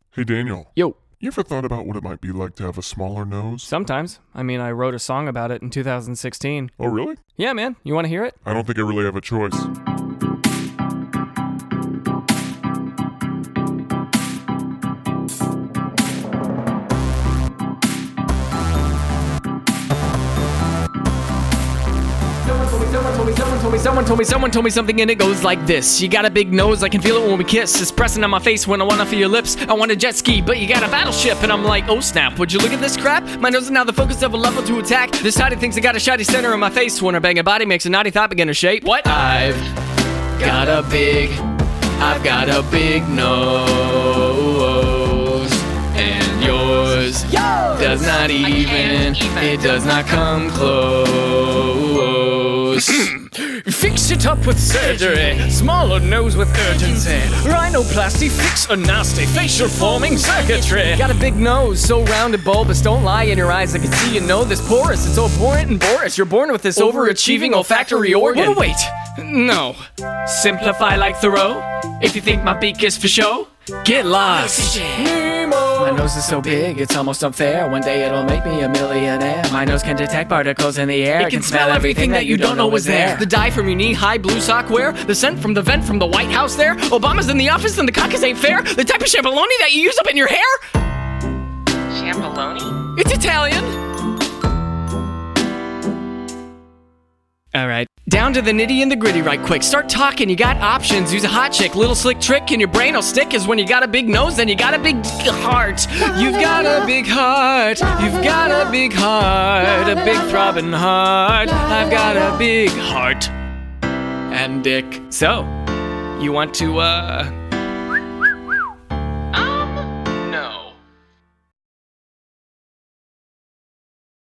Hey Daniel, Yo, you ever thought about what it might be like to have a smaller nose? sometimes. I wrote a song about it in 2016. Oh really? Yeah, man. You want to hear it? I don't think I really have a choice. Someone told me something and it goes like this. You got a big nose, I can feel it when we kiss. It's pressing on my face when I wanna feel your lips. I want a jet ski, but you got a battleship. And I'm like, oh snap, would you look at this crap? My nose is now the focus of a level to attack. This side thinks I got a shiny center in my face. When her banging body makes a naughty thought begin to shape. What? I've got a big nose. And yours does not even, it does not come close. Fix it up with surgery, smaller nose with urgency. Rhinoplasty, fix a nasty facial forming circuitry. Got a big nose, so round and bulbous, don't lie in your eyes, I can see you know this porous. It's so abhorrent and boorish, you're born with this overachieving olfactory organ. Wait, no. Simplify like Thoreau, if you think my beak is for show, get lost. My nose is so big, it's almost unfair. One day it'll make me a millionaire. My nose can detect particles in the air. It can smell everything that you don't know was there. The dye from your knee-high blue sock wear. The scent from the vent from the White House there. Obama's in the office and the caucus ain't fair. The type of champignoni that you use up in your hair. Champignoni? It's Italian. Alright, down to the nitty and the gritty right quick. Start talking, you got options. Use a hot chick, little slick trick, and your brain will stick. Is when you got a big nose, then you got a big heart. You've got a big heart. You've got a big heart. A big throbbing heart. I've got a big heart. And dick. So, you want to,